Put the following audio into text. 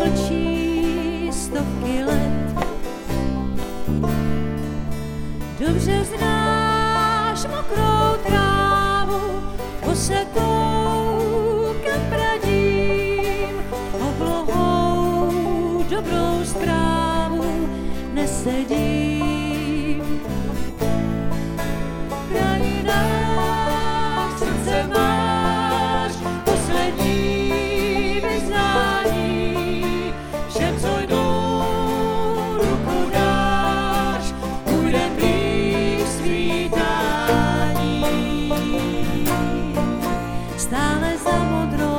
mlčí stovky let. Dobře znáš mokrou trávu, posetou kam pradím, oblohou dobrou zprávu nesedím. V krajinách srdce máš poslední vyznání, všem, co jdou, ruku dáš, bude blíž svítání. Stále za modrou